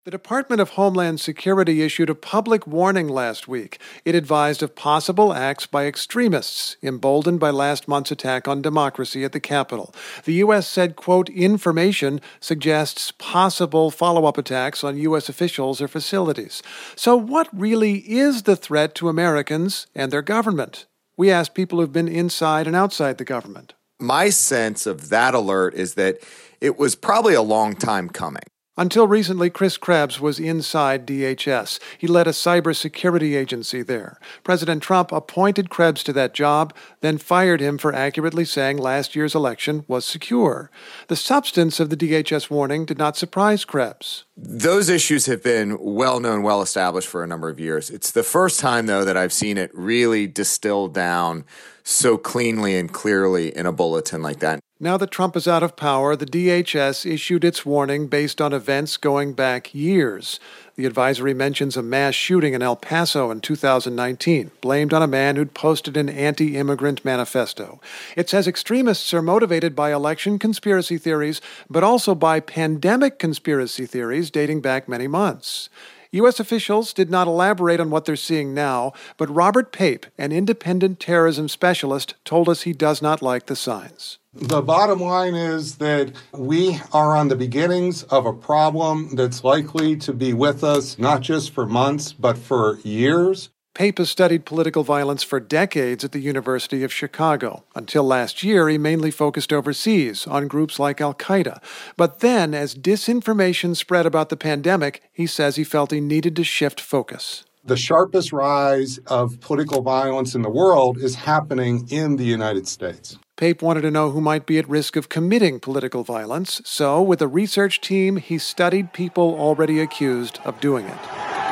The Department of Homeland Security issued a public warning last week. It advised of possible acts by extremists, emboldened by last month's attack on democracy at the Capitol. The U.S. said, quote, information suggests possible follow-up attacks on U.S. officials or facilities. So what really is the threat to Americans and their government? We asked people who've been inside and outside the government. My sense of that alert is that it was probably a long time coming. Until recently, Chris Krebs was inside DHS. He led a cybersecurity agency there. President Trump appointed Krebs to that job, then fired him for accurately saying last year's election was secure. The substance of the DHS warning did not surprise Krebs. Those issues have been well-known, well-established for a number of years. It's the first time, though, that I've seen it really distilled down so cleanly and clearly in a bulletin like that. Now that Trump is out of power, the DHS issued its warning based on events going back years. The advisory mentions a mass shooting in El Paso in 2019, blamed on a man who'd posted an anti-immigrant manifesto. It says extremists are motivated by election conspiracy theories, but also by pandemic conspiracy theories dating back many months. U.S. officials did not elaborate on what they're seeing now, but Robert Pape, an independent terrorism specialist, told us he does not like the signs. The bottom line is that we are on the beginnings of a problem that's likely to be with us not just for months, but for years. Pape has studied political violence for decades at the University of Chicago. Until last year, he mainly focused overseas on groups like Al-Qaeda. But then, as disinformation spread about the pandemic, he says he felt he needed to shift focus. The sharpest rise of political violence in the world is happening in the United States. Pape wanted to know who might be at risk of committing political violence, so with a research team, he studied people already accused of doing it.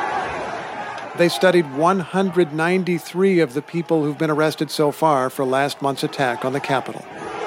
They studied 193 of the people who've been arrested so far for last month's attack on the Capitol.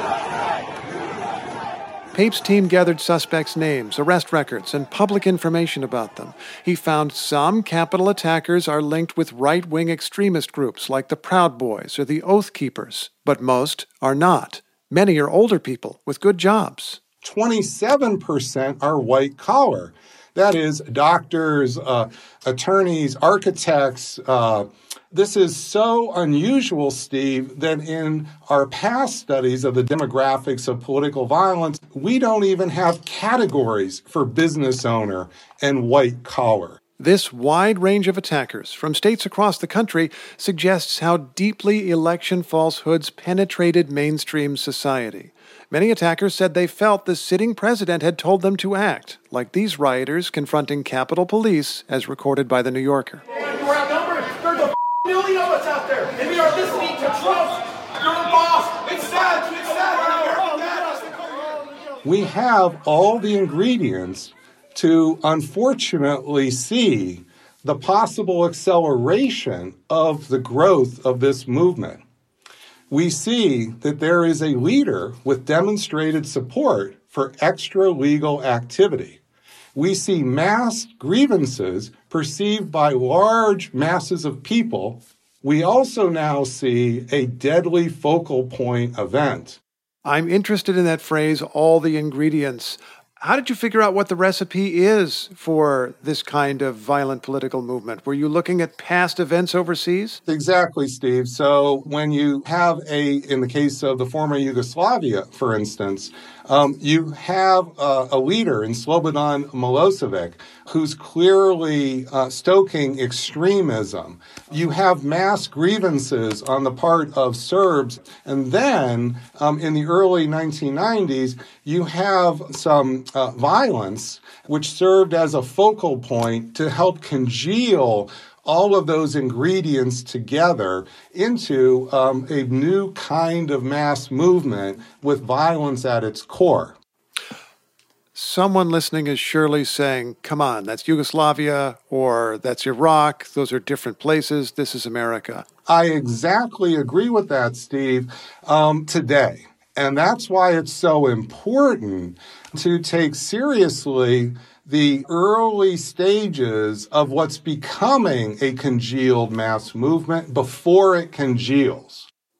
Pape's team gathered suspects' names, arrest records, and public information about them. He found some Capitol attackers are linked with right-wing extremist groups like the Proud Boys or the Oath Keepers, but most are not. Many are older people with good jobs. 27% are white-collar. That is, doctors, attorneys, architects. This is so unusual, Steve, that in our past studies of the demographics of political violence, we don't even have categories for business owner and white collar. This wide range of attackers from states across the country suggests how deeply election falsehoods penetrated mainstream society. Many attackers said they felt the sitting president had told them to act, like these rioters confronting Capitol Police, as recorded by The New Yorker. We're outnumbered. There's a million of us out there, and we are listening to Trump. You're the boss. It's sad. It's sad. We have all the ingredients to, unfortunately, see the possible acceleration of the growth of this movement. We see that there is a leader with demonstrated support for extra-legal activity. We see mass grievances perceived by large masses of people. We also now see a deadly focal point event. I'm interested in that phrase, all the ingredients. How did you figure out what the recipe is for this kind of violent political movement? Were you looking at past events overseas? Exactly, Steve. So when you have in the case of the former Yugoslavia, for instance, you have a leader in Slobodan Milosevic who's clearly stoking extremism. You have mass grievances on the part of Serbs. And then in the early 1990s, you have some violence which served as a focal point to help congeal all of those ingredients together into a new kind of mass movement with violence at its core. Someone listening is surely saying, come on, that's Yugoslavia or that's Iraq. Those are different places. This is America. I exactly agree with that, Steve, today. And that's why it's so important to take seriously the early stages of what's becoming a congealed mass movement before it congeals.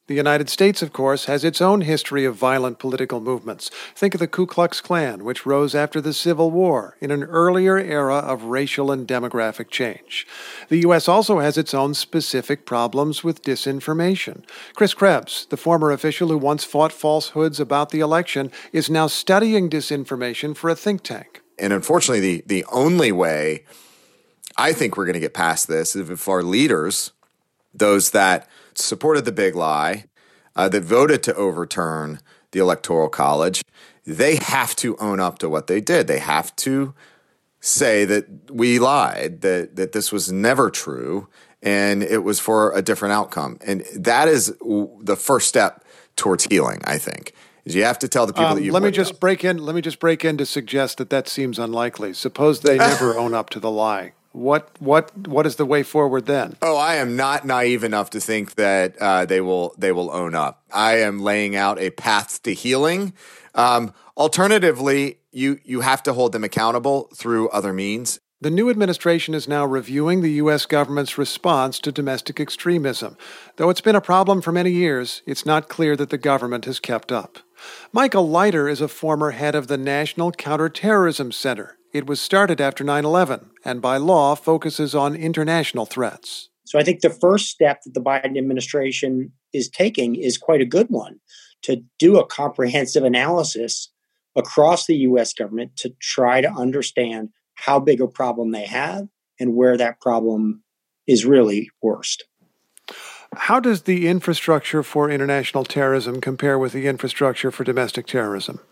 The United States, of course, has its own history of violent political movements. Think of the Ku Klux Klan, which rose after the Civil War in an earlier era of racial and demographic change. The U.S. also has its own specific problems with disinformation. Chris Krebs, the former official who once fought falsehoods about the election, is now studying disinformation for a think tank. And unfortunately, the only way I think we're going to get past this is if our leaders, those that supported the big lie, that voted to overturn the Electoral College, they have to own up to what they did. They have to say that we lied, that this was never true, and it was for a different outcome. And that is the first step towards healing, I think. Is you have to tell the people that you. Let me just break in to suggest that seems unlikely. Suppose they never own up to the lie. What is the way forward then? Oh, I am not naive enough to think that they will own up. I am laying out a path to healing. Alternatively, you have to hold them accountable through other means. The new administration is now reviewing the U.S. government's response to domestic extremism. Though it's been a problem for many years, it's not clear that the government has kept up. Michael Leiter is a former head of the National Counterterrorism Center. It was started after 9/11 and by law focuses on international threats. So I think the first step that the Biden administration is taking is quite a good one, to do a comprehensive analysis across the U.S. government to try to understand how big a problem they have and where that problem is really worst. How does the infrastructure for international terrorism compare with the infrastructure for domestic terrorism?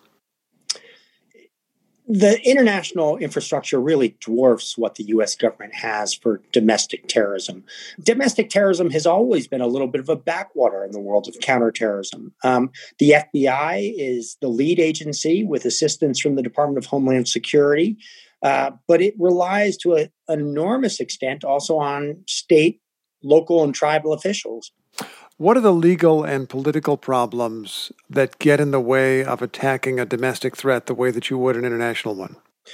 The international infrastructure really dwarfs what the U.S. government has for domestic terrorism. Domestic terrorism has always been a little bit of a backwater in the world of counterterrorism. The FBI is the lead agency with assistance from the Department of Homeland Security, but it relies to an enormous extent also on state, local, and tribal officials. What are the legal and political problems that get in the way of attacking a domestic threat the way that you would an international one?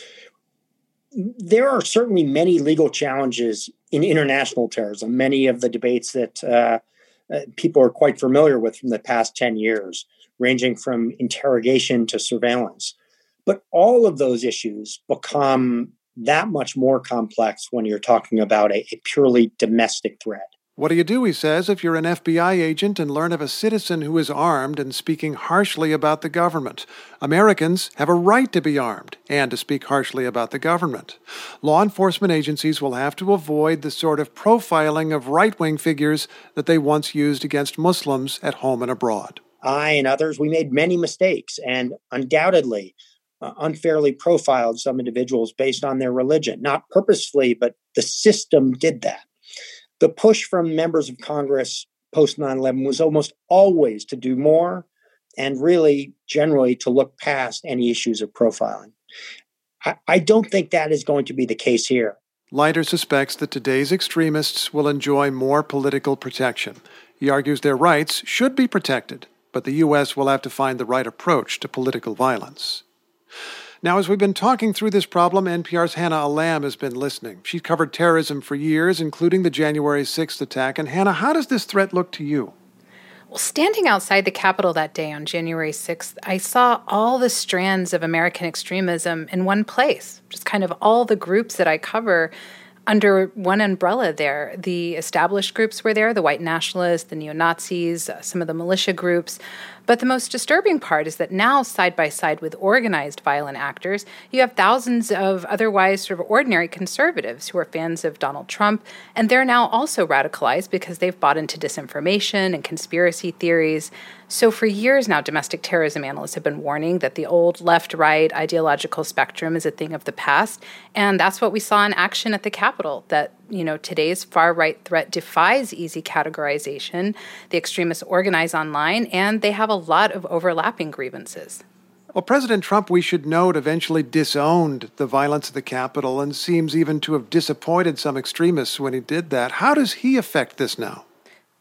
There are certainly many legal challenges in international terrorism, many of the debates that people are quite familiar with from the past 10 years, ranging from interrogation to surveillance. But all of those issues become that much more complex when you're talking about a purely domestic threat. What do you do, he says, if you're an FBI agent and learn of a citizen who is armed and speaking harshly about the government? Americans have a right to be armed and to speak harshly about the government. Law enforcement agencies will have to avoid the sort of profiling of right-wing figures that they once used against Muslims at home and abroad. I and others, we made many mistakes and undoubtedly unfairly profiled some individuals based on their religion. Not purposefully, but the system did that. The push from members of Congress post 9/11 was almost always to do more and really generally to look past any issues of profiling. I don't think that is going to be the case here. Leiter suspects that today's extremists will enjoy more political protection. He argues their rights should be protected, but the U.S. will have to find the right approach to political violence. Now, as we've been talking through this problem, NPR's Hannah Alam has been listening. She's covered terrorism for years, including the January 6th attack. And Hannah, how does this threat look to you? Well, standing outside the Capitol that day on January 6th, I saw all the strands of American extremism in one place, just kind of all the groups that I cover under one umbrella there. The established groups were there, the white nationalists, the neo-Nazis, some of the militia groups. But the most disturbing part is that now, side by side with organized violent actors, you have thousands of otherwise sort of ordinary conservatives who are fans of Donald Trump, and they're now also radicalized because they've bought into disinformation and conspiracy theories. So for years now, domestic terrorism analysts have been warning that the old left-right ideological spectrum is a thing of the past, and that's what we saw in action at the Capitol, that today's far-right threat defies easy categorization. The extremists organize online, and they have a lot of overlapping grievances. Well, President Trump, we should note, eventually disowned the violence at the Capitol and seems even to have disappointed some extremists when he did that. How does he affect this now?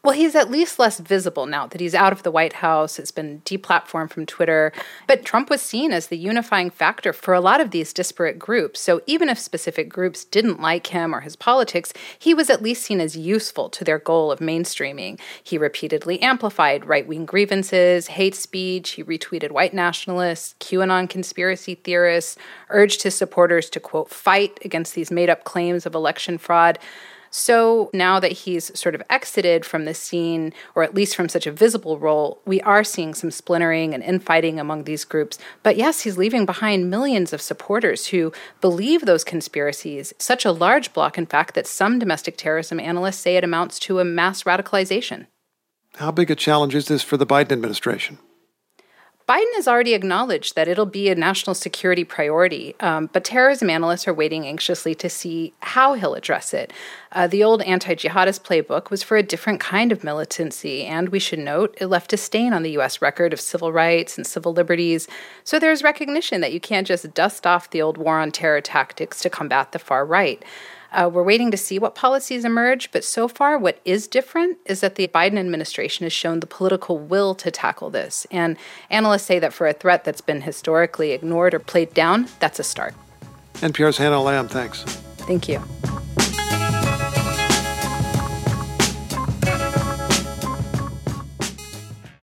Well, he's at least less visible now that he's out of the White House. It's been deplatformed from Twitter. But Trump was seen as the unifying factor for a lot of these disparate groups. So even if specific groups didn't like him or his politics, he was at least seen as useful to their goal of mainstreaming. He repeatedly amplified right-wing grievances, hate speech. He retweeted white nationalists, QAnon conspiracy theorists, urged his supporters to, quote, fight against these made-up claims of election fraud. So now that he's sort of exited from the scene, or at least from such a visible role, we are seeing some splintering and infighting among these groups. But yes, he's leaving behind millions of supporters who believe those conspiracies, such a large block, in fact, that some domestic terrorism analysts say it amounts to a mass radicalization. How big a challenge is this for the Biden administration? Biden has already acknowledged that it'll be a national security priority, but terrorism analysts are waiting anxiously to see how he'll address it. The old anti-jihadist playbook was for a different kind of militancy, and we should note it left a stain on the U.S. record of civil rights and civil liberties. So there's recognition that you can't just dust off the old war on terror tactics to combat the far right. We're waiting to see what policies emerge, but so far what is different is that the Biden administration has shown the political will to tackle this. And analysts say that for a threat that's been historically ignored or played down, that's a start. NPR's Hannah Lamb, thanks. Thank you.